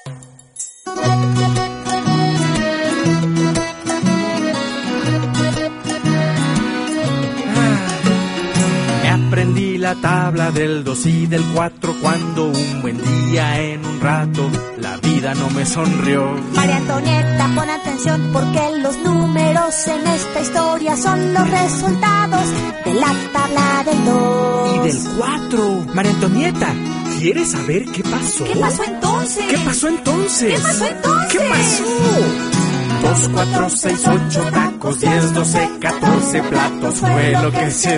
Aprendí la tabla del 2 y del 4 cuando un buen día en un rato la vida no me sonrió. María Antonieta, pon atención porque los números en esta historia son los resultados de la tabla del 2 y del 4. María Antonieta, ¿quieres saber qué pasó? ¿Qué pasó entonces? ¿Qué pasó entonces? ¿Qué pasó entonces? ¿Qué pasó? 2, 4, 6, 8 tacos, 10, 12, 14 platos fue lo que se